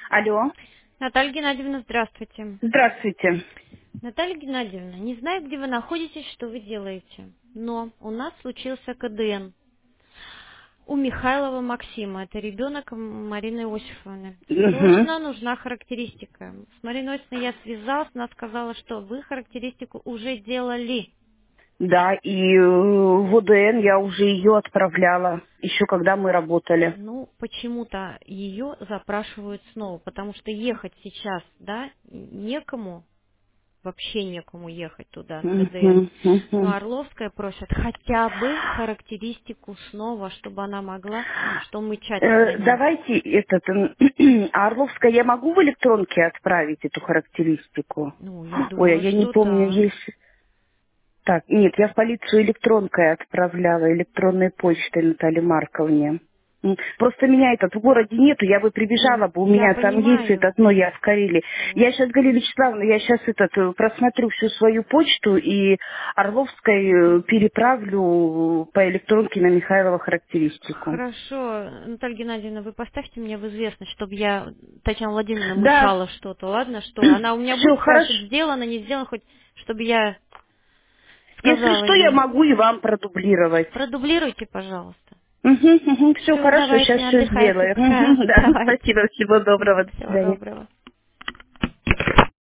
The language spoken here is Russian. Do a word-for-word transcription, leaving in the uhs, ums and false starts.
Алло. Наталья Геннадьевна, здравствуйте. Здравствуйте. Наталья Геннадьевна, не знаю, где вы находитесь, что вы делаете, но у нас случился ка дэ эн у Михайлова Максима. Это ребенок Марины Иосифовны. Угу. Срочно нужна характеристика. С Мариной Иосифовной я связалась, она сказала, что вы характеристику уже делали. Да, и э, в о дэ эн я уже ее отправляла, еще когда мы работали. Ну, почему-то ее запрашивают снова, потому что ехать сейчас, да, некому, вообще некому ехать туда, на ка дэ эн. Мгм, Но мгм. Орловская просит хотя бы характеристику снова, чтобы она могла, что мы чатимся о Э, ней. давайте этот, м, а Орловская, я могу в электронке отправить эту характеристику? Ну, я Ой, а думаю, я не что помню, да. есть... Так, нет, я в полицию электронкой отправляла, электронной почтой Наталье Марковне. М, Просто меня этот в городе нету, я бы Ну, прибежала бы, у я меня там есть понимаю. этот, но я в Карелии. Вот. Я сейчас, Галина Вячеславовна, я сейчас этот э, просмотрю всю свою почту и Орловской э, переправлю по электронке на Михайлова характеристику. Хорошо, Наталья Геннадьевна, вы поставьте мне в известность, чтобы я Татьяна Владимировна Да, мычала что-то, ладно? Что она у меня все будет хорошо. спрашивать, сделано, не сделано, хоть чтобы я Если сказала что, я ей. могу и вам продублировать. Продублируйте, пожалуйста. Угу, угу, все Все, хорошо, сейчас давайте, все отдыхайте сделаю. пока. Мгм, да, Давайте. спасибо, всего доброго, до Всего свидания. доброго.